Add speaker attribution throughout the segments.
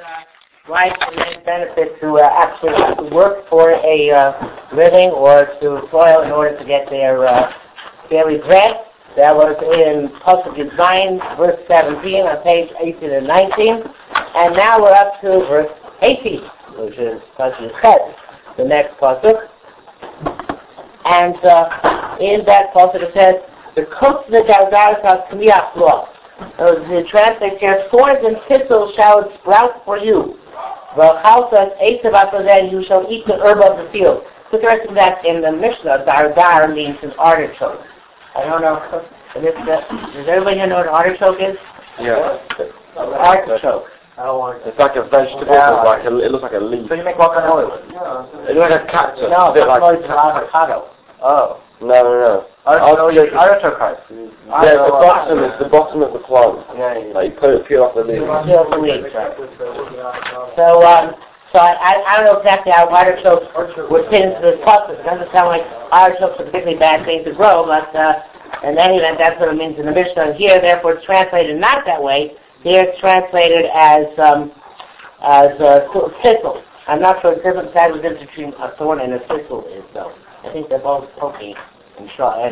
Speaker 1: right and benefit to actually have to work for a living or to toil in order to get their daily bread. That was in Pasuk Zion, verse 17 on page 18 and 19. And now we're up to verse 18, which is Pasuk Chet, the next Pasuk. And in that Pasuk it says, the coats of the Galgaris has Kamiach Law. The translation here, thorns and thistles shall it sprout for you. Then you shall eat the herb of the field. Put the rest of that in the Mishnah. Dar means an artichoke. I don't know. Does everybody here know what an artichoke is?
Speaker 2: Yeah.
Speaker 1: Artichoke.
Speaker 2: It's like a vegetable. Yeah. It looks like a leaf.
Speaker 1: So you make guacamole?
Speaker 2: It's like a cactus.
Speaker 1: No, guacamole is an avocado.
Speaker 2: Oh. No.
Speaker 1: Artichoke heart.
Speaker 2: Yeah, the bottom of the plant.
Speaker 1: Yeah.
Speaker 2: Like you peel off the leaves.
Speaker 1: Peel off the leaves, right. So I don't know exactly how artichokes would fit into this process. It doesn't sound like artichokes are a particularly bad thing to grow, but in any event, that's what it means in the Mishnah. Here, therefore, it's translated not that way. Here, it's translated as thistle. I'm not sure exactly what the difference between a thorn and a thistle is, though. I think they're both poking and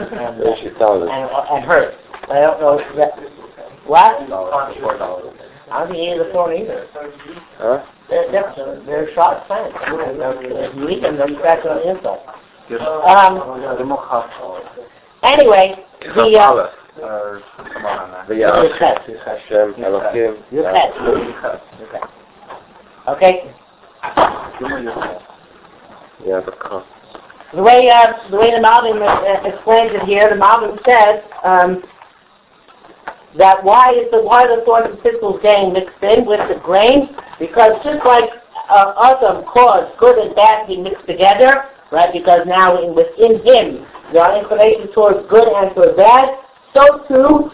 Speaker 1: hurt. I don't know if that... What? I don't think either the thorn either.
Speaker 2: Huh?
Speaker 1: They're sharp plants. If you eat them, they'll scratch on the inside. Anyway, okay.
Speaker 2: Yeah, the cup.
Speaker 1: The way the Malbim explains it here, the Malbim says that why the thorns and thistles getting mixed in with the grain? Because just like Adam caused good and bad to be mixed together, right? Because now within him there are inclinations towards good and towards bad. So too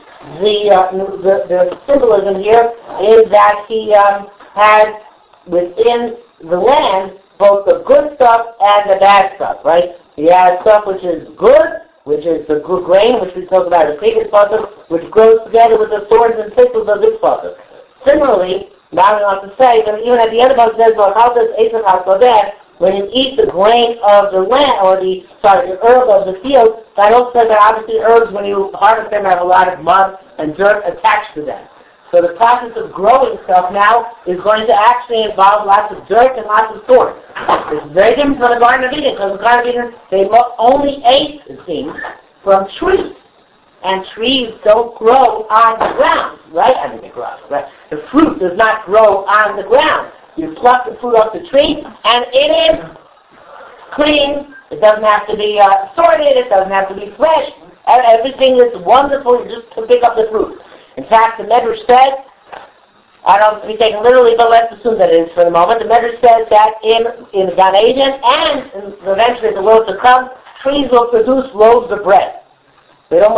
Speaker 1: the symbolism here is that he had within the land both the good stuff and the bad stuff, right? He has stuff which is good, which is the good grain, which we talked about in the previous pasuk, which grows together with the thorns and thistles of this pasuk. Similarly, now I want to say that even at the end of it says, well, how does Esav HaSodeh, when you eat the grain of the land, or the herb of the field, that also says that obviously herbs, when you harvest them, have a lot of mud and dirt attached to them. So the process of growing stuff now is going to actually involve lots of dirt and lots of thorns. It's very different from the Garden of Eden, because the Garden of Eden, they only ate, it seems, from trees. And trees don't grow on the ground, right? I mean, they grow, right? The fruit does not grow on the ground. You pluck the fruit off the tree, and it is clean. It doesn't have to be sorted. It doesn't have to be fresh. Everything is wonderful just to pick up the fruit. In fact, the Medrash says, I don't want to be taken literally, but let's assume that it is for the moment. The Medrash says that in Gan Eden and eventually in the world to come, trees will produce loaves of bread. We don't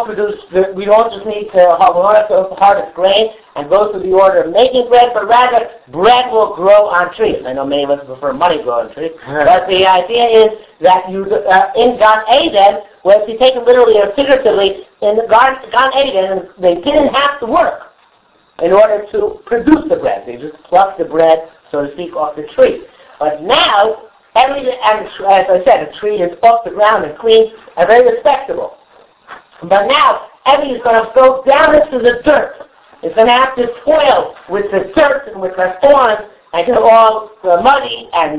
Speaker 1: just need to harvest grain and go through the order of making bread, but rather bread will grow on trees. I know many of us prefer money growing on trees, but the idea is that in Gan Eden, well, if you take it literally or figuratively, in Gan Eden, they didn't have to work in order to produce the bread. They just plucked the bread, so to speak, off the tree. But now, everything, and as I said, a tree is off the ground and clean and very respectable. But now, everything is going to go down into the dirt. It's going to have to toil with the dirt and with the thorns and get all muddy and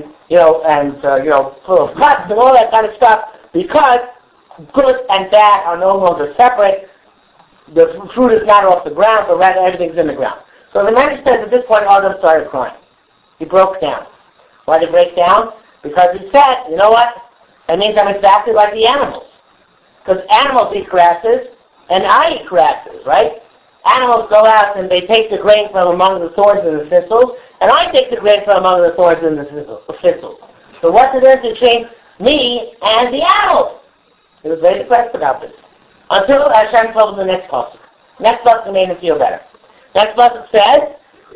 Speaker 1: full of cuts and all that kind of stuff, because good and bad are no longer separate. The fruit is not off the ground, but rather everything's in the ground. So the man says at this point, Adam started crying. He broke down. Why did he break down? Because he said, you know what? That means I'm exactly like the animals. Because animals eat grasses, and I eat grasses, right? Animals go out and they take the grain from among the thorns and the thistles, and I take the grain from among the thorns and the thistles. So what's the difference between me and the animals? He was very depressed about this. Until Hashem told him the next pasuk. Next pasuk made him feel better. Next pasuk says,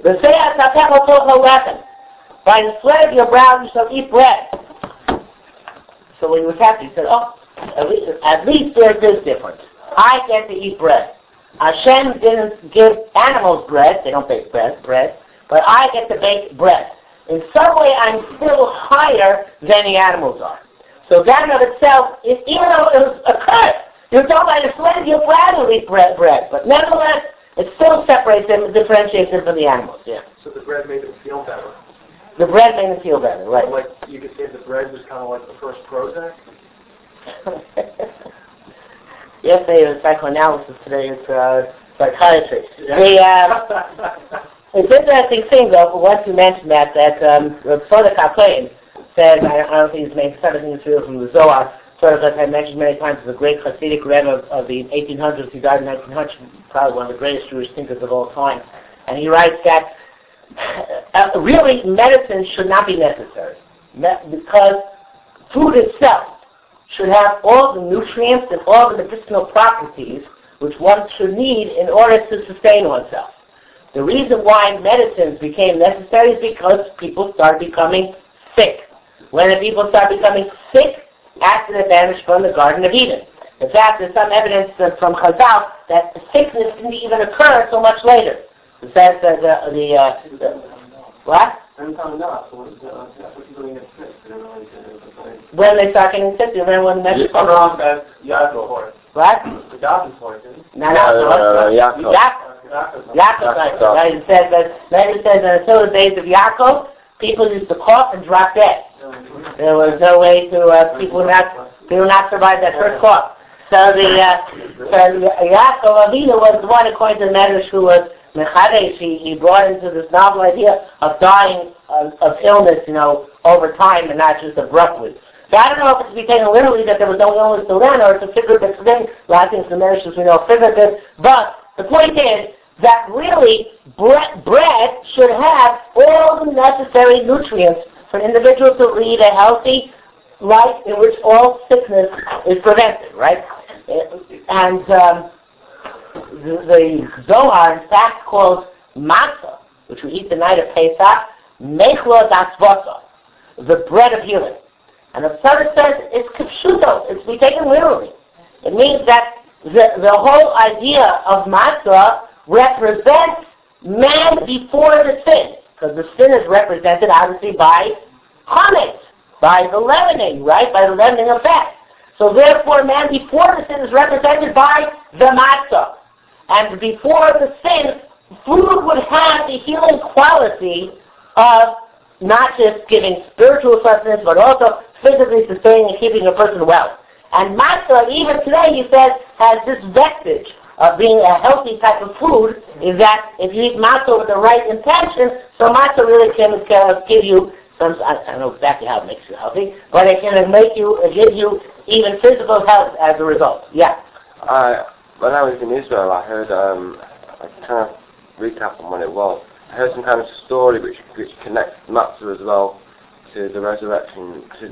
Speaker 1: by the sweat of your brow you shall eat bread. So when he was happy, he said, at least there's this difference. I get to eat bread. Hashem didn't give animals bread. They don't bake bread. but I get to bake bread. In some way, I'm still higher than the animals are. So that in of itself, even though it was a curse, you're told by the slave you're glad to eat bread, but nevertheless, it still separates them and differentiates them from the animals. Yeah.
Speaker 3: So the bread made them feel better.
Speaker 1: The bread made them feel better, right?
Speaker 3: So like you could say the bread was kind of like the first Prozac.
Speaker 1: Yesterday it was psychoanalysis, today it's psychiatry. It's an interesting thing, though, once you mentioned that Tzadok HaKohen said, I don't think he's made something from the Zohar, Tzadok, as I mentioned many times, is a great Hasidic Rebbe of the 1800s. He died in 1900, probably one of the greatest Jewish thinkers of all time. And he writes that really medicine should not be necessary, because food itself should have all the nutrients and all the medicinal properties which one should need in order to sustain oneself. The reason why medicines became necessary is because people started becoming sick. When the people start becoming sick, after they vanished from the Garden of Eden. In fact, there's some evidence from Chazal that sickness didn't even occur so much later. It says that what? When they start getting sick, when the message comes
Speaker 3: wrong, that's Yaakov.
Speaker 1: What?
Speaker 3: The Yaakov point, isn't it?
Speaker 1: No, Yaakov. Right? It says that until the days of Yaakov, people used to cough and drop dead. There was no way to people would not survive that first cough. So Yaakov Avinu was the one, according to the Medrash, who was Mechadesh. He brought into this novel idea of dying of illness, over time and not just abruptly. So I don't know if it's to be taken literally that there was no illness till then, or it's a figurative thing. A lot of things in the Medrash we know figurative, but the point is that really bread should have all the necessary nutrients for an individual to lead a healthy life in which all sickness is prevented, right? And the Zohar, in fact, calls matzah, which we eat the night of Pesach, mechla dasvasa, the bread of healing. And the Tzadok says it's kipshuto, it's to be taken literally. It means that the whole idea of matzah represents man before the sin, because the sin is represented obviously by chametz, by the leavening, right? By the leavening of fat. So therefore, man before the sin is represented by the matzah. And before the sin, food would have the healing quality of not just giving spiritual sustenance, but also physically sustaining and keeping a person well. And matzah, even today, he says, has this vestige of being a healthy type of food, is that if you eat matzah with the right intention, so matzah really can give you some, I don't know exactly how it makes you healthy, but it can give you even physical health as a result. Yeah.
Speaker 2: When I was in Israel, I heard, I kind of recap on what it was. I heard some kind of story which connects matzah as well to the resurrection, to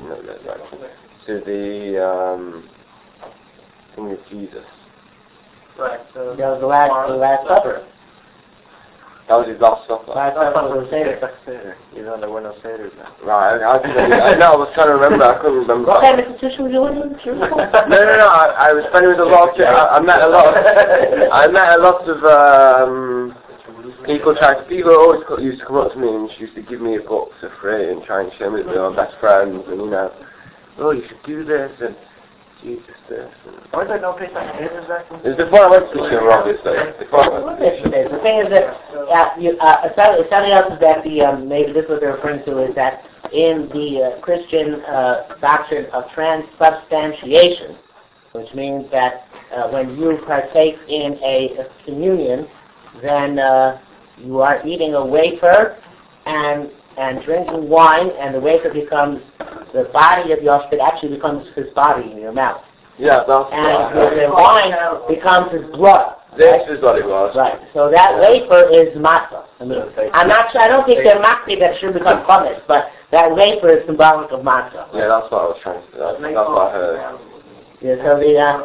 Speaker 2: the thing of Jesus.
Speaker 3: Right. So
Speaker 1: that was the last supper.
Speaker 2: That was his last supper.
Speaker 1: Last supper was Seder.
Speaker 3: Even though there were no Seders then.
Speaker 2: Right, I was trying to remember, I couldn't remember.
Speaker 1: What kind of institution were you in?
Speaker 2: No, I was spending with a lot of, I met a lot of people always used to come up to me and used to give me a book for free and try and show me that they were best friends and, oh, you should do this and Jesus this.
Speaker 3: Why there no Pesach Seder exactly?
Speaker 2: It was before I went to Yeshiva, obviously.
Speaker 1: The thing is that something else is that maybe this is what they're referring to is that in the Christian doctrine of transubstantiation, which means that when you partake in a communion, then you are eating a wafer and drinking wine, and the wafer becomes the body of Yahshua. It actually becomes his body in your mouth.
Speaker 2: Yeah, that's
Speaker 1: and the wine becomes his blood.
Speaker 2: This is what it was.
Speaker 1: Right. So that wafer is matzah. I'm not sure. I don't think they're makti that should become chametz, but that wafer is symbolic of matzah.
Speaker 2: Yeah, that's what I was trying to say. That's what I heard.
Speaker 1: Yeah, so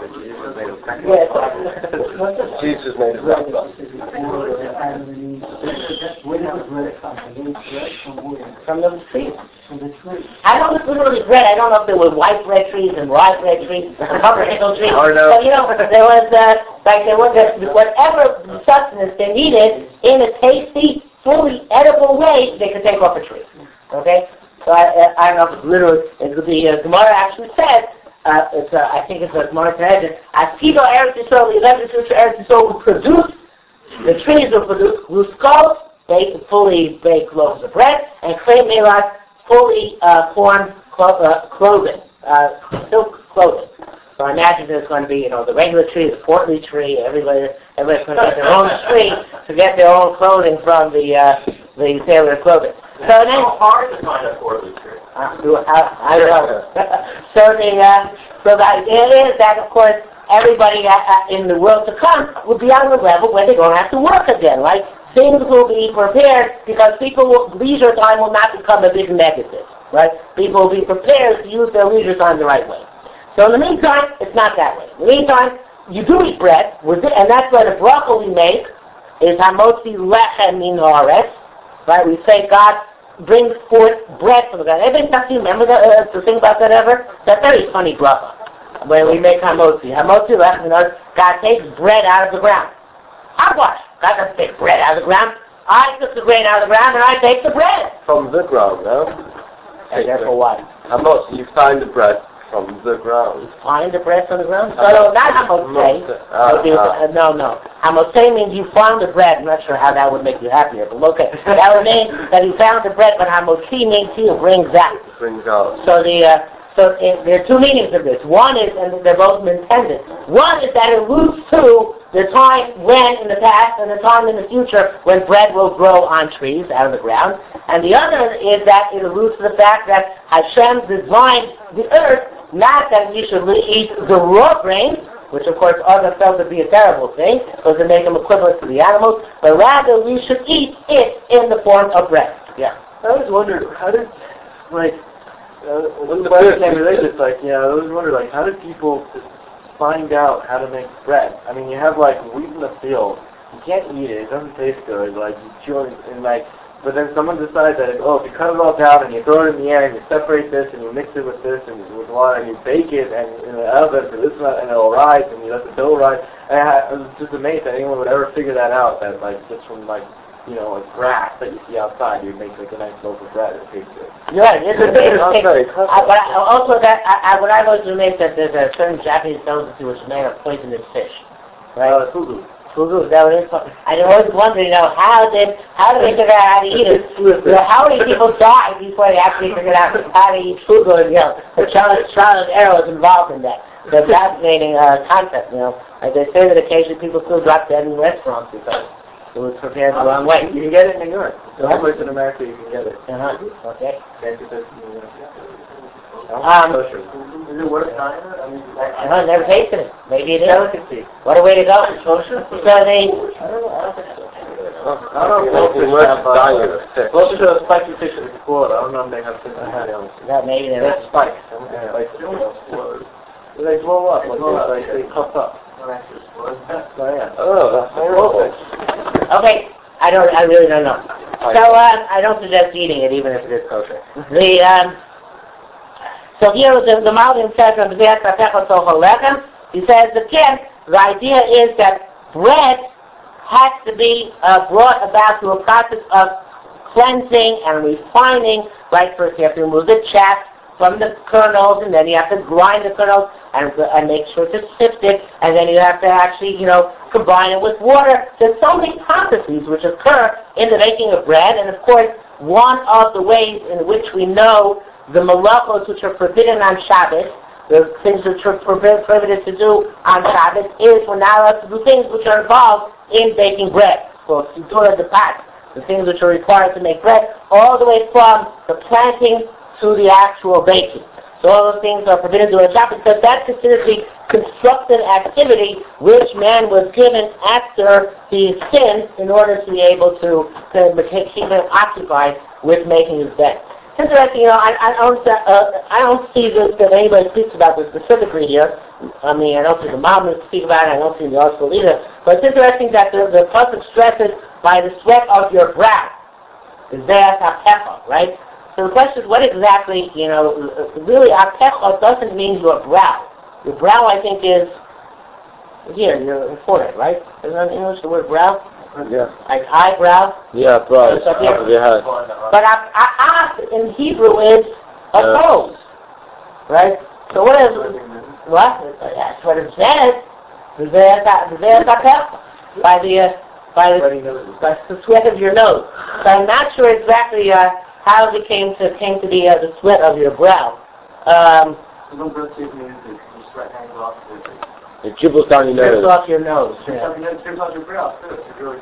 Speaker 2: Jesus made of matzah.
Speaker 1: From the trees. I don't know if it was literally bread. I don't know if there were white bread trees and rye bread trees, pumpernickel trees.
Speaker 2: Oh, no.
Speaker 1: But there was whatever sustenance they needed in a tasty, fully edible way they can take off a tree. Okay? So I don't know if it's literally, the Gemara actually says, I think it's a Gemara Sanhedrin, as Pido Eretz Yisrael, the 11th century Eretz Yisrael will produce, the trees will produce ruscos, fully baked loaves of bread, and clay melas, fully formed clothing, silk clothing. So I imagine there's going to be, the regular tree, the portly tree, everybody's going to get their own tree to get their own clothing from the tailor clothing. So then,
Speaker 3: how hard to find a portly tree?
Speaker 1: I know. So the idea is that, of course, everybody in the world to come will be on the level where they don't have to work again, right? Things will be prepared because leisure time will not become a big negative, right? People will be prepared to use their leisure time the right way. So in the meantime, it's not that way. In the meantime, you do eat bread, and that's why the bracha we make is Hamotzi Lechem Min Haaretz, right? We say God brings forth bread from the ground. Anybody remember the thing about that ever? That's a very funny bracha when we make Hamotzi. Hamotzi Lechem Min Haaretz, God takes bread out of the ground. How what? God doesn't take bread out of the ground. I took the grain out of the ground and I take the bread.
Speaker 2: From the ground, no?
Speaker 1: And therefore what?
Speaker 2: Hamotzi, you find the bread from the ground.
Speaker 1: Find the bread from the ground? No, not Hamotzi. No. Hamotzi means you found the bread. I'm not sure how that would make you happier, but okay. That would mean that you found the bread, but Hamotzi means he brings out.
Speaker 2: Brings out.
Speaker 1: So there are two meanings of this. One is, and they're both intended. One is that it alludes to the time when in the past and the time in the future when bread will grow on trees out of the ground. And the other is that it alludes to the fact that Hashem designed the earth not that we should eat the raw grain, which of course others felt to be a terrible thing, because it made them equivalent to the animals, but rather we should eat it in the form of bread. Yeah.
Speaker 3: I always wondered, how did, when the bread came related, I always wondered, how did people find out how to make bread? I mean, you have, wheat in the field. You can't eat it. It doesn't taste good. You chew it, but then someone decides that, if you cut it all down and you throw it in the air and you separate this and you mix it with this and with water and you bake it and in the oven for this and it'll rise and you let the dough rise. And I was just amazed that anyone would ever figure that out, that, just from, grass that you see outside, you make a nice loaf of bread. It tastes good.
Speaker 1: You're right. It's a big thing. But also that what I've always amazed that there's a certain Japanese delicacy which is made of poisonous fish, right?
Speaker 3: Fugu.
Speaker 1: Fugu, that what it is. I always wonder, how do they figure out how to eat it? How many people die before they actually figured out how to eat fugu? The trial and error is involved in that. It's a fascinating concept. Like they say that occasionally people still drop dead in restaurants because it was prepared the wrong way.
Speaker 3: You can get it in New York. Someplace in America you can get it.
Speaker 1: Okay.
Speaker 3: Is it worth trying it?
Speaker 1: I've never tasted it. Maybe it is.
Speaker 3: Delicacy.
Speaker 1: What a way to go. So they...
Speaker 3: I don't know if most of the spicy fish is cool. I don't know if they have fish else.
Speaker 1: Maybe there is.
Speaker 3: Spikes. They blow up. They puff up.
Speaker 1: Okay. I really don't know. So I don't suggest eating it, even if it is kosher. So here the Malbim says, he says, again, the idea is that bread has to be brought about through a process of cleansing and refining. Right, first you have to remove the chaff from the kernels, and then you have to grind the kernels and make sure to sift it, and then you have to actually, combine it with water. There's so many processes which occur in the making of bread, and of course, one of the ways in which we know the malachos which are forbidden on Shabbos, the things which are prohibited to do on Shabbos, is we're not allowed to do things which are involved in baking bread. So, Sidura de Pat, the things which are required to make bread, all the way from the planting to the actual baking. So all those things are forbidden to do on Shabbos because that's considered the constructive activity which man was given after he sinned in order to be able to keep him occupied with making his bed. It's interesting, I don't see that anybody speaks about this specifically here. I don't see the Malbim speak about it. I don't see the article either. But it's interesting that the pasuk stresses by the sweat of your brow. Is there apecha, right? So the question is, what exactly, really apecha doesn't mean your brow. Your brow, I think, is here, your forehead, right? Isn't that in English the word brow?
Speaker 2: Yeah.
Speaker 1: Like eyebrow.
Speaker 2: Yeah, brow.
Speaker 1: It's up here.
Speaker 2: Top of your head.
Speaker 1: But A'af in Hebrew is a nose, right? So what is what? That's what it says. By the sweat of your nose. So I'm not sure exactly how it came to be the sweat of your brow.
Speaker 2: It dribbles down your
Speaker 1: Drips
Speaker 2: nose.
Speaker 1: off your nose.
Speaker 3: It drips off your brow too. It's really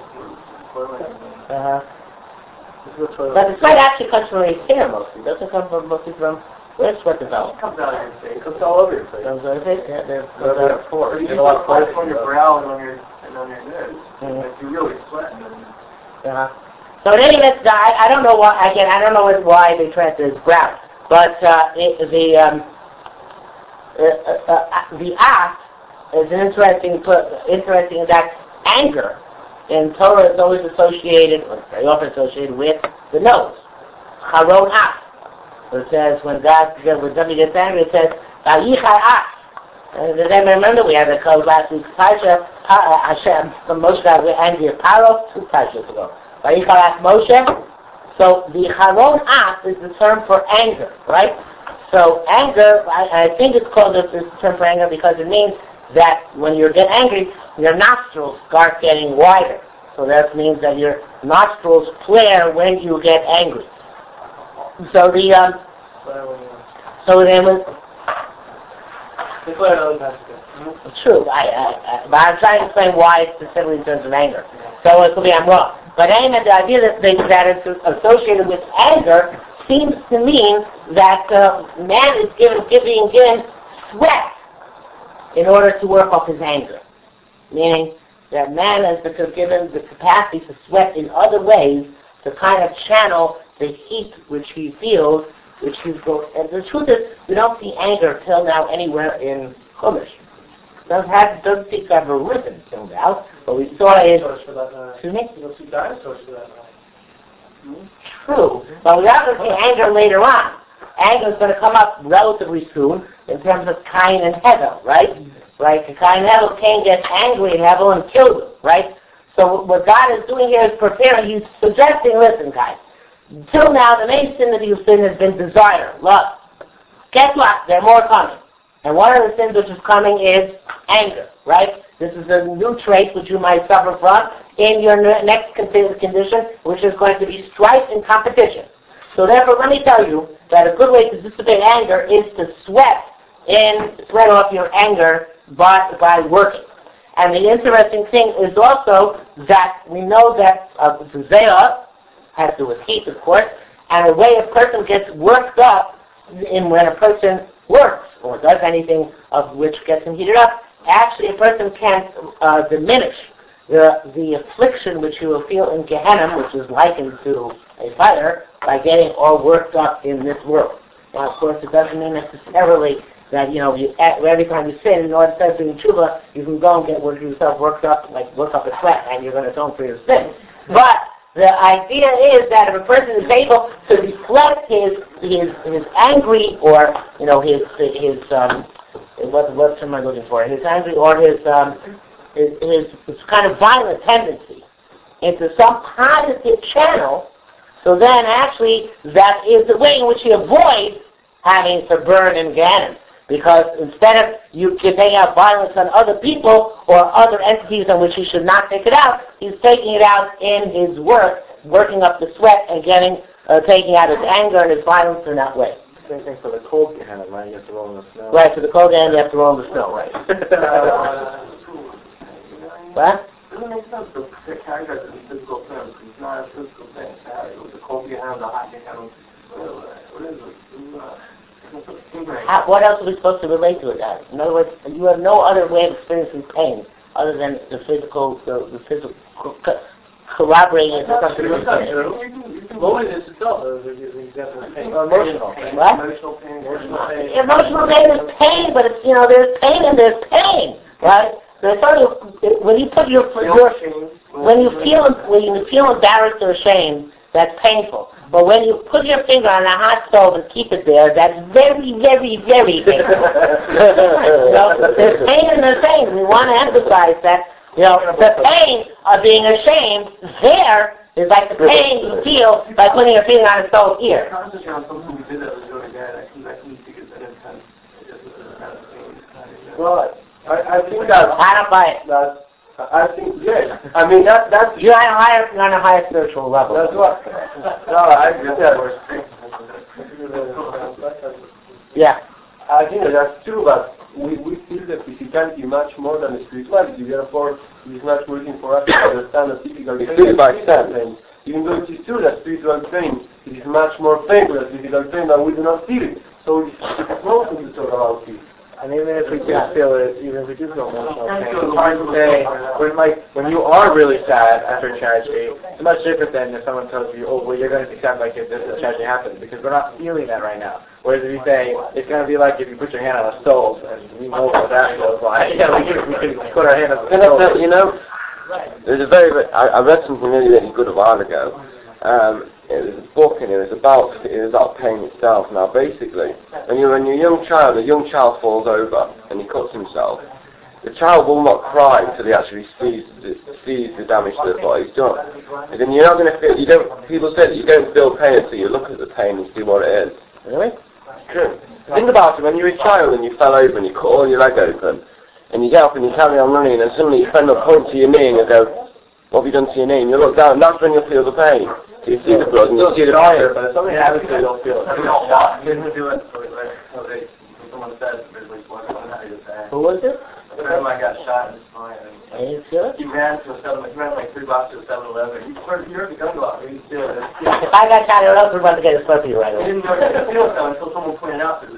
Speaker 1: But the sweat actually comes from your hair mostly. It doesn't come from mostly from where sweat develops.
Speaker 3: It comes out of your face. It comes all over your face.
Speaker 1: Comes out of your face. Yeah, there's
Speaker 3: pores. You get a lot of pores on your brow and on your nose. If you really sweat.
Speaker 1: So in any event, I don't know why. Again, I don't know why they translated as brown. But the act is interesting in that anger in Torah is always associated, or very often associated with the nose. Charon act. It says when somebody gets angry, it says Vayichai act. And then remember we had a code last week. Parsha Hashem from Moshe got angry at Paro 2 parshas ago. Vayichai act Moshe. So the Charon act is the term for anger, right? So anger, I think it's called this term for anger because it means that when you get angry, your nostrils start getting wider. So that means that your nostrils flare when you get angry. So then true. But I'm trying to explain why specifically in terms of anger. So it could be I'm wrong. But anyway, the idea that it's associated with anger seems to mean that man is giving sweat in order to work off his anger. Meaning that man has been given the capacity to sweat in other ways to kind of channel the heat which he feels, which he's going. And the truth is, we don't see anger till now anywhere in Chumash. Doesn't seem to have arisen till now, but we saw it. Excuse me?
Speaker 3: You don't see dinosaurs for that.
Speaker 1: True, but we are going to see anger later on. Anger is going to come up relatively soon in terms of Cain and Hevel, right? Right? Cain and Hevel, Cain gets angry at Hevel and kills him, right? So what God is doing here is preparing. He's suggesting, listen, guys, till now the main sin that you've sinned has been desire, lust. Guess what? There are more coming. And one of the sins which is coming is anger, right? This is a new trait which you might suffer from in your next condition, which is going to be strife and competition. So therefore, let me tell you that a good way to dissipate anger is to sweat off your anger by working. And the interesting thing is also that we know that Zeah has to do with heat, of course, and the way a person gets worked up when a person works or does anything of which gets him heated up, actually a person can't diminish the affliction which you will feel in Gehenna, which is likened to a fire, by getting all worked up in this world. Now, of course, it doesn't mean necessarily that, every time you sin, in order to doing tshuva, you can go and get yourself work up a sweat, and you're going to atone for your sin. But the idea is that if a person is able to reflect his angry or, what am I looking for? His angry or his kind of violent tendency into some positive channel, so then actually that is the way in which he avoids having to burn in Gehenna. Because instead of you taking out violence on other people or other entities on which he should not take it out, he's taking it out in his work, working up the sweat and taking out his anger and his violence in that way.
Speaker 3: Same thing for the cold Gehenna, right? You have to roll in the snow.
Speaker 1: Right, for the cold Gehenna, you have to roll in the snow, right? What?
Speaker 3: It doesn't make sense to characterize it in physical terms. It's not a physical thing. The cold Gehenna, the hot Gehenna. What is it?
Speaker 1: What else are we supposed to relate to it as? In other words, you have no other way of experiencing pain other than the physical corroborating it.
Speaker 3: Loneliness itself is an example of pain. Emotional pain.
Speaker 1: What?
Speaker 3: Emotional pain.
Speaker 1: Emotional pain is pain, but it's, there's pain and there's pain, right? So when you put when you feel embarrassed or ashamed, that's painful. But when you put your finger on a hot stove and keep it there, that's very, very, very painful. There's pain and there's pain. We want to emphasize that The pain of being ashamed there is like the pain you feel by putting your finger on a soul's ear.
Speaker 4: Well, I think that...
Speaker 1: I don't buy it.
Speaker 4: I think, yes. I mean, that's...
Speaker 1: You're on a higher spiritual level.
Speaker 4: That's what... No, I think that...
Speaker 1: Yeah.
Speaker 4: I think that's true, but we feel the physicality much more than the spirituality. Therefore, it's not working for us to understand the physical pain. Even though it is true that spiritual pain is much more painful than physical pain, but we do not feel it. So it's wrong to talk about it.
Speaker 3: And even if we do feel it, even if we do feel emotional pain, it's hard to say, when you are really sad after a tragedy, it's much different than if someone tells you, oh, well, you're going to be sad like if this tragedy happens, because we're not feeling that right now. Whereas if you say, it's going to be like if you put your hand on a stove, and we know what that feels like. Yeah, we can put our hand on the stove.
Speaker 2: There's I read something really good a while ago. It was a book, and it was about pain itself. Now, basically, when you're a young child falls over and he cuts himself. The child will not cry until he actually sees the damage to the body's done. And then you're not going to feel. People say that you don't feel pain until you look at the pain and see what it is. Really? True. Think about it. When you were a child and you fell over and you cut all your leg open, and you get up and you carry on running, and suddenly your friend will point to your knee and you'll go, "What have you done to your knee?" And you look down, and that's when you'll feel the pain. So you see the blood and you see the pain.
Speaker 4: But if something happens to you, you don't feel it.
Speaker 1: Who was it?
Speaker 4: A friend of mine got shot in the spine.
Speaker 1: I didn't feel it?
Speaker 4: He ran like 3 blocks to a 7-Eleven. You heard the gun go off. He didn't feel it.
Speaker 1: If I got shot, I would run to get a Slurpee right away.
Speaker 4: He didn't know he didn't feel it until someone pointed out that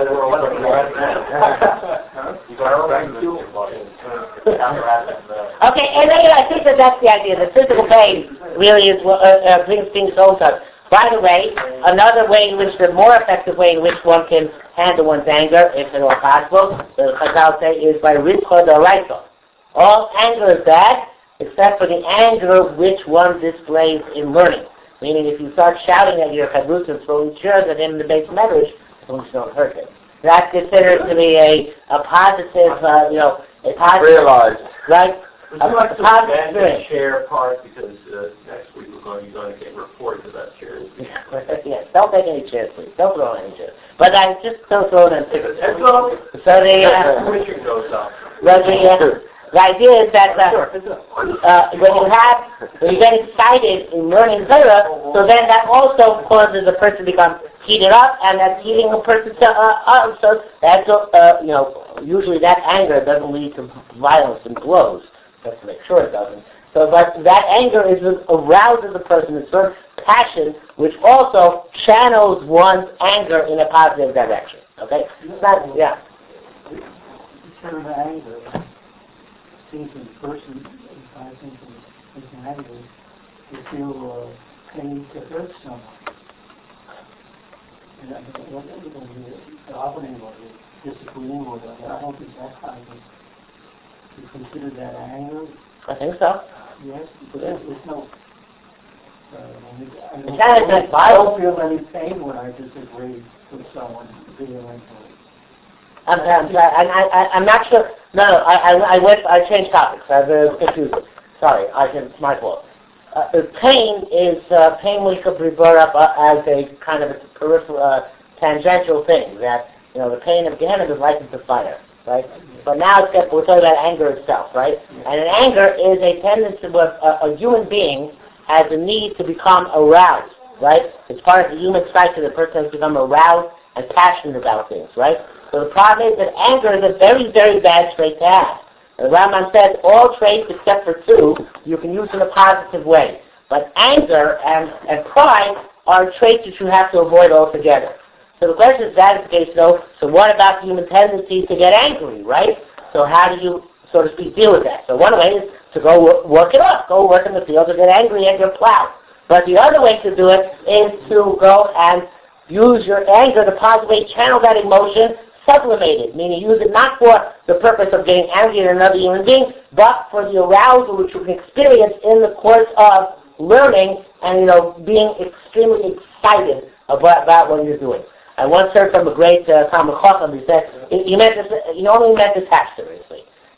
Speaker 1: Okay, and then I think that's the idea. The physical pain really is what brings things home to us. By the way, another way in which, the more effective way in which one can handle one's anger, if at all possible, the Chazal say, is by rizcha d'oraisa. All anger is bad, except for the anger which one displays in learning. Meaning, if you start shouting at your chavrutim and throwing chairs at him in the base medrash, things don't hurt him. That's considered to be a positive, a positive.
Speaker 2: Realized.
Speaker 1: Right?
Speaker 4: Would you like to abandon the chair part because next week you're going to get reported to that chair?
Speaker 1: Yes, don't take any chairs, please. Don't throw any chairs. But I just don't throw them. So the idea is that when you get excited in learning Torah, so then that also causes a person to become heated up, and that's heating a person to so that's usually that anger doesn't lead to violence and blows. Just to make sure it doesn't. So, but that anger arouses the person in certain passion, which also channels one's anger in a positive direction. Okay? Yeah.
Speaker 5: This kind of anger seems in the person, I think, is angry to feel pain to hurt someone. And the opposite of disagreeing with them, I don't think that's how you consider that anger?
Speaker 1: I think so.
Speaker 5: Yes, because there's no... I
Speaker 1: don't
Speaker 5: feel any pain when I disagree with someone vehemently.
Speaker 1: I'm not sure. No, I changed topics. I was confused. Sorry, it's my fault. Pain is pain we could be brought up as a kind of a peripheral, tangential thing. That the pain of Gehenna is likened to fire. Right? But now we're talking about anger itself, right? And an anger is a tendency where a human being has a need to become aroused, right? It's part of the human psyche. The person has to become aroused and passionate about things, right? So the problem is that anger is a very, very bad trait to have. The Rambam says all traits except for 2 you can use in a positive way. But anger and pride are traits that you have to avoid altogether. So the question is, that is the case, though, so what about the human tendency to get angry, right? So how do you, so to speak, deal with that? So one way is to go work it off. Go work in the field to get angry at your plow. But the other way to do it is to go and use your anger to positively channel that emotion, sublimate it, meaning use it not for the purpose of getting angry at another human being, but for the arousal which you can experience in the course of learning and, being extremely excited about what you're doing. I once heard from a great Talmud Chacham. He said he only meant this half seriously.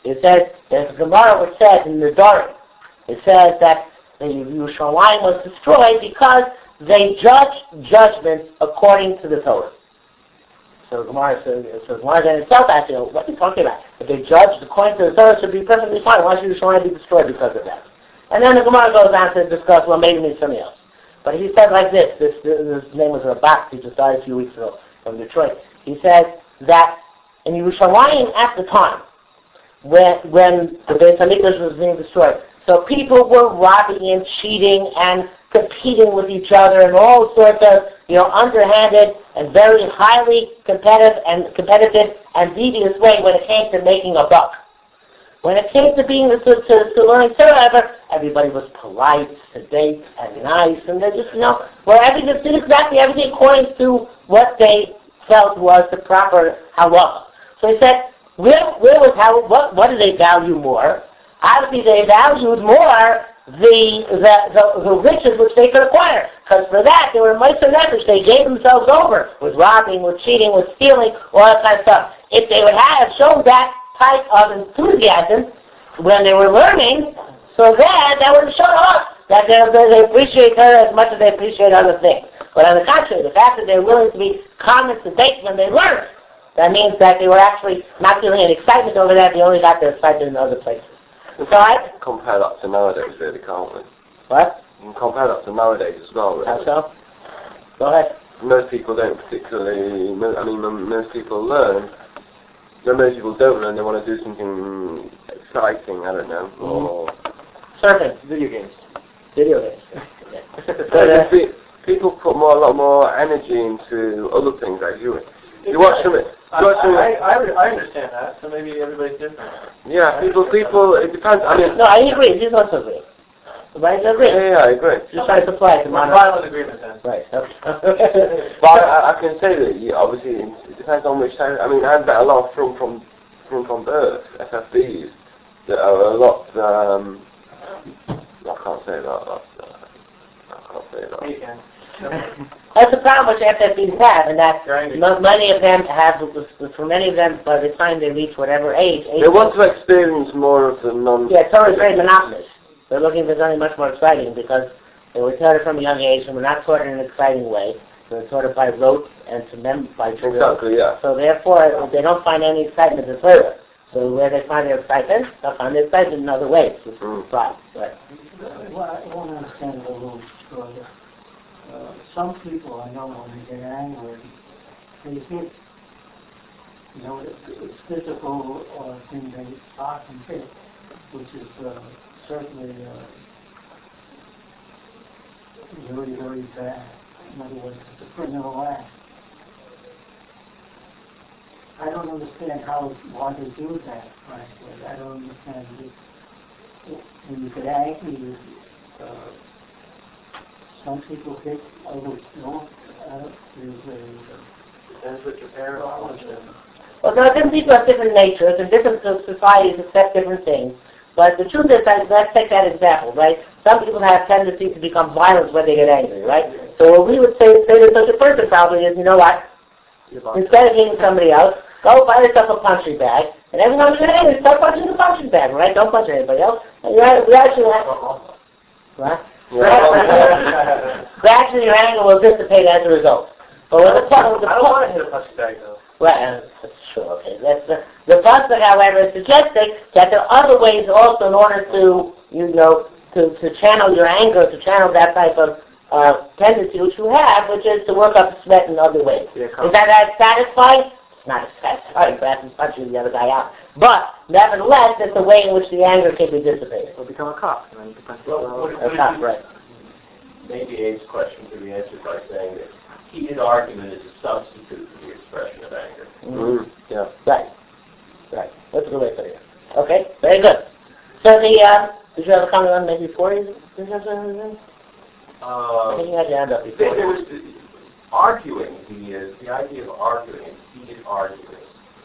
Speaker 1: It says, there's a Gemara which says in the Dorim, it says that the Yerushalayim was destroyed because they judged judgments according to the Torah. So Gemara says, Gemara then itself asks, what are you talking about? If they judged according to the Torah, it should be perfectly fine. Why should Yerushalayim be destroyed because of that? And then the Gemara goes on to discuss, well, maybe it means something else. But he said like this, his name was Rabak, he just died a few weeks ago from Detroit. He said that in Yerushalayim at the time, when the Beis HaMikdash was being destroyed, so people were robbing and cheating and competing with each other in all sorts of, underhanded and very highly competitive and devious way when it came to making a buck. When it came to being to learning Torah, everybody was polite, sedate, and nice, and they just, everything did exactly everything according to what they felt was the proper halacha. So he said, what do they value more? Obviously, they valued more the riches which they could acquire, because for that they were meiser nefesh. They gave themselves over with robbing, with cheating, with stealing, all that kind of stuff. If they would have shown that type of enthusiasm when they were learning, so that would have shown us that they appreciate her as much as they appreciate other things. But on the contrary, the fact that they're willing to be calm and sedate when they learn, that means that they were actually not feeling any excitement over that. They only got their excitement in other places. So I
Speaker 2: compare that to nowadays, really, can't we?
Speaker 1: What?
Speaker 2: You can compare that to nowadays as well, really.
Speaker 1: How so? Go ahead.
Speaker 2: Most people don't particularly. Most people learn. Most people don't learn. They want to do something exciting. I don't know. Or
Speaker 1: surfing,
Speaker 3: Video games.
Speaker 2: People put a lot more energy into other things like you. You watch something.
Speaker 3: I understand that, so maybe everybody's different.
Speaker 2: Yeah, people. It depends.
Speaker 1: No, I agree. This also agree. Right, I agree.
Speaker 2: Yeah, I agree.
Speaker 1: Just try to supply it to
Speaker 3: violent agreement then.
Speaker 1: Right.
Speaker 2: But I can say that obviously it depends on which time. I've met a lot from birth FFBs that are a lot. I can't say that. I can't say that.
Speaker 3: You can.
Speaker 1: That's the problem which FFBs have, and that many of them have, for many of them, by the time they reach whatever age
Speaker 2: they want to experience more of the non...
Speaker 1: Yeah, Torah is very monotonous. They're looking for something much more exciting because they were taught it from a young age and were not taught it in an exciting way. They were taught it by rote and to by drill.
Speaker 2: Exactly, yeah.
Speaker 1: So therefore, they don't find any excitement in Torah. So where they find their excitement, they'll find their excitement in other ways, which is the problem. Right.
Speaker 5: Well, I want to understand it a little further. Some people I know when they get angry, they hit, it's physical thing they stop and hit, which is certainly very, very bad. In other words, it's a criminal act. I don't understand why they do that, frankly. I don't understand it. When you get angry, some people hit, others don't.
Speaker 3: Depends what your parents want.
Speaker 1: Well, different people have different natures, and different societies accept different things. But the truth is that, let's take that example, right? Some people have tendency to become violent when they get angry, right? So what we would say to such a person probably is, you know what? Instead of hitting somebody else, go buy yourself a punching bag, and every time you get angry, start punching the punching bag, right? Don't punch anybody else. And we actually have... What? Gradually your anger will dissipate as a result. But with
Speaker 3: I don't want to hit a punching bag, though.
Speaker 1: Well, that's true, okay. That's the pasuk, however, is suggesting that there are other ways also in order to, to channel your anger, to channel that type of tendency which you have, which is to work up a sweat in other ways. Is that satisfying? It's not satisfying, perhaps it's punching the other guy out. But, nevertheless, it's a way in which the anger can be dissipated.
Speaker 3: Or become a cop. And then you can punch
Speaker 1: a cop, right.
Speaker 6: Maybe Abe's question could be answered by saying that heated argument is a substitute for the expression of anger.
Speaker 2: Mm-hmm. Yeah.
Speaker 1: Right. That's a good way to put it. Okay, very good. So did you have a comment on maybe 40? Did you have something? I think you had your hand up before.
Speaker 6: There was arguing, the idea of arguing, heated argument,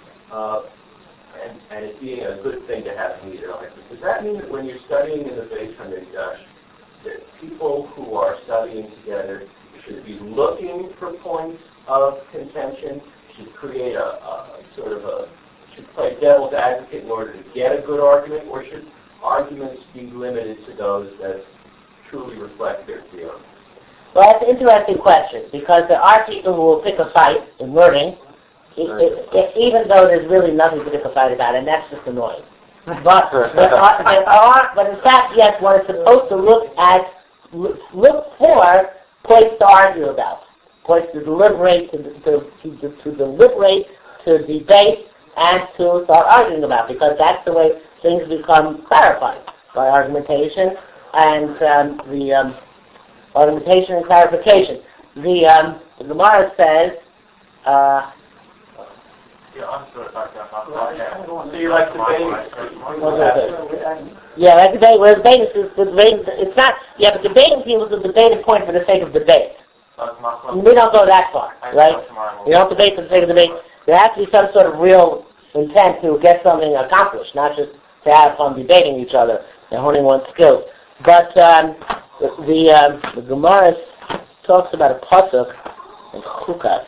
Speaker 6: and it being a good thing to have heated argument. Does that mean that when you're studying in the Beis HaMikdash, that people who are studying together should be looking for points of contention, should create a sort of a should play devil's advocate in order to get a good argument, or should arguments be limited to those that truly reflect their feelings?
Speaker 1: Well, that's an interesting question, because there are people who will pick a fight in learning, even though there's really nothing to pick a fight about, and that's just annoying. But but in fact, yes, one is supposed to look for points to argue about, points to deliberate, to deliberate, to debate, and to start arguing about, because that's the way things become clarified by argumentation and the argumentation and clarification. The Gemara says.
Speaker 6: So you like debating?
Speaker 1: Yeah, like debate. Whereas debating it's not. Yeah, but debating people is a debating point for the sake of debate. We don't go that far, right? We don't debate for the sake of debate. There has to be some sort of real intent to get something accomplished, not just to have fun debating each other and honing one's skills. But the Gemara talks about a pasuk in Chukas.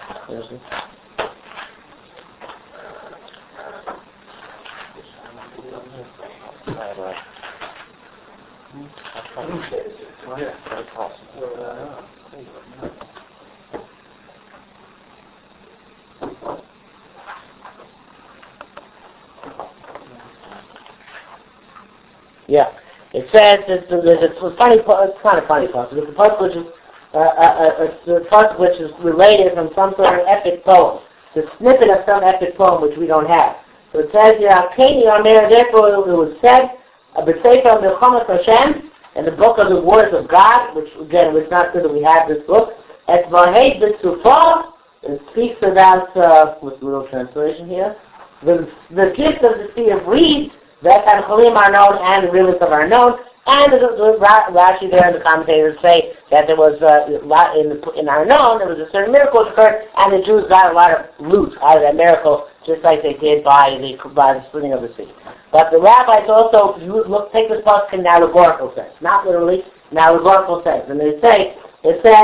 Speaker 1: Yeah, it says that there's a funny. It's not a funny pasuk. It's a pasuk which is a pasuk which is related from some sort of epic poem. It's a snippet of some epic poem which we don't have. So it says here, therefore it was said, B'Sefer Milchamas Hashem, in the book of the words of God, which again, it's not good that we have this book, Et Vahei B'Tzufah, it speaks about, what's the little translation here? The gift of the sea of reeds, that Chalim are known, and the rivers are known, and the Rashi there and the commentators say that there was, in Arnon, there was a certain miracle that occurred, and the Jews got a lot of loot out of that miracle, just like they did by the splitting of the sea. But the rabbis also take this pasuk in an allegorical sense, not literally, in an allegorical sense. And they say, it says,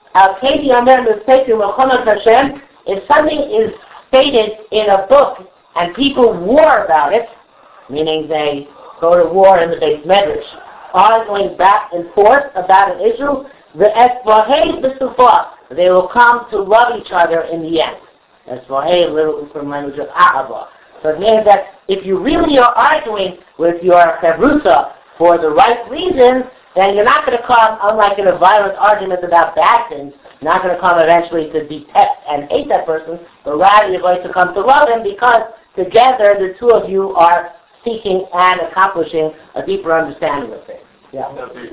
Speaker 1: if something is stated in a book and people war about it, meaning they go to war in the Beis Medrash, arguing back and forth about an issue, they will come to love each other in the end. Esvahei, literally from language of Ahava. So it means that if you really are arguing with your chavrusa for the right reasons, then you're not going to come, unlike in a violent argument about bad things, you're not going to come eventually to detest and hate that person, but rather you're going to come to love him because together the two of you are seeking and accomplishing a deeper understanding of things. Yeah.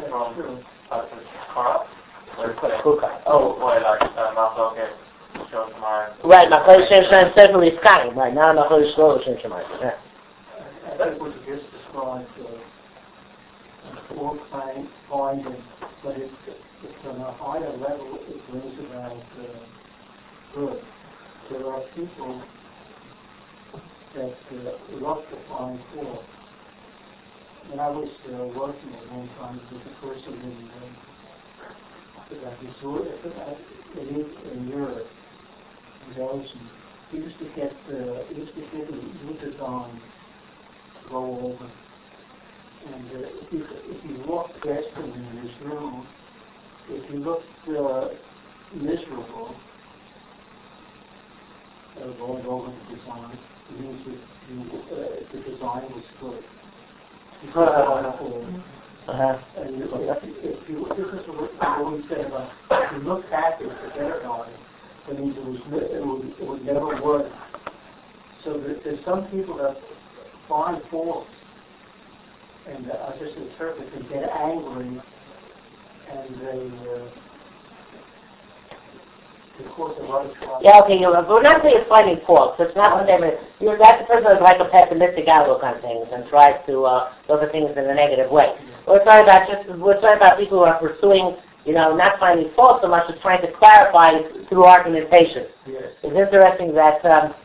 Speaker 1: Right, Machosh Shem Shemayim Sefer Yisrael. Right, now Machosh Shlomo Shem Shemayim. Yeah.
Speaker 5: That was just described four findings, but it's on a higher level. It brings about good. There are people that love to find fault. When I was working at one time with a person in Europe, in Belgium, he used to get the glutathione roll over. And if you walked past him in his room, if you looked miserable, going over the design, it means the design was good. And if you, this is what we say about, if you look happy at the better guy, that means it would never work. So there's some people that find faults, and I just interpret, they get angry, and they cause a lot of trouble.
Speaker 1: Yeah, okay, we're not saying it's finding faults. It's not one that the person is like a pessimistic outlook on things and tries to look at things in a negative way. We're talking about people who are pursuing, not finding faults so much as trying to clarify through argumentation.
Speaker 5: Yes.
Speaker 1: It's interesting that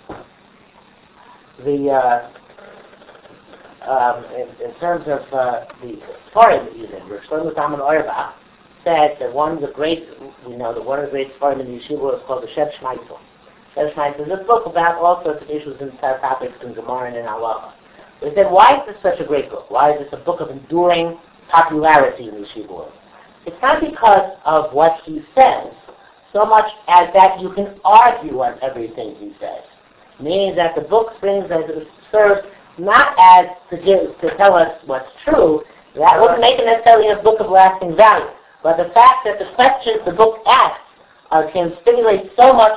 Speaker 1: in terms of the Sfarim even, Rosh Shlomo Zalman Auerbach said that one of the great Sfarim in the yeshiva is called the Shem Shmaitel. That's nice. There's a book about all sorts of issues and topics in Gemara and in Halacha. We said, why is this such a great book? Why is this a book of enduring popularity in the yeshiva world? It's not because of what he says, so much as that you can argue on everything he says. Meaning that the book serves not as to tell us what's true. That wouldn't make it necessarily a book of lasting value. But the fact that the questions the book asks can stimulate so much,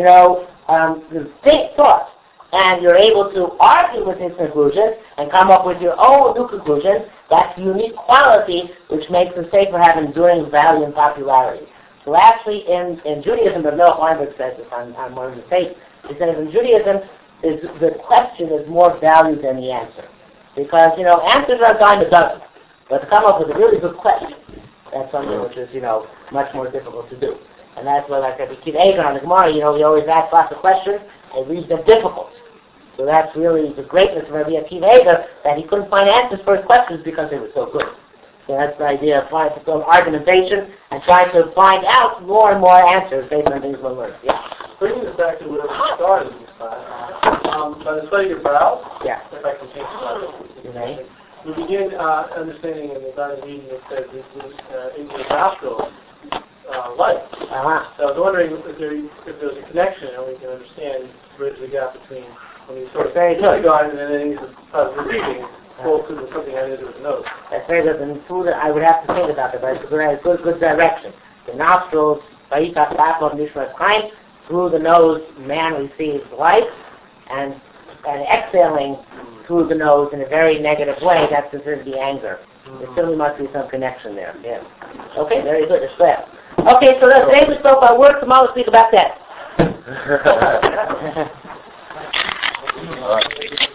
Speaker 1: big thought, and you're able to argue with his conclusions and come up with your own new conclusions. That's a unique quality which makes the Sefer have enduring value and popularity. So actually, in Judaism, the Noach Weinberg says this on one of the tapes. He says in Judaism, the question is more valued than the answer, because answers are a dime a dozen, but to come up with a really good question, that's something which is much more difficult to do. And that's why, like Rabbi Akiva Eiger on the Gemara, he always asks lots of questions and leaves them difficult. So that's really the greatness of Rabbi Akiva Eiger, that he couldn't find answers for his questions because they were so good. So that's the idea of trying to build argumentation and trying to find out more and more answers based on things one learns. Yeah.
Speaker 5: Bringing this back to where we started in this class, by the study of brows,
Speaker 1: yeah.
Speaker 5: If I can change the slide.
Speaker 1: You may.
Speaker 5: We begin understanding in the Zion reading it says this is in the nostrils light.
Speaker 1: Uh-huh.
Speaker 5: So I was wondering if there's a connection and we can understand, bridge the gap between when you sort of
Speaker 1: very good.
Speaker 5: and then he's repeating. Something I need to do with the nose.
Speaker 1: That's very good. And food, I would have to think about it, but it's a good direction. The nostrils, through the nose, man receives life, and exhaling through the nose in a very negative way, that's considered to be anger. There certainly must be some connection there. Yeah. Okay, very good. It's clear. Okay, so today we spoke about work. Tomorrow we'll speak about that.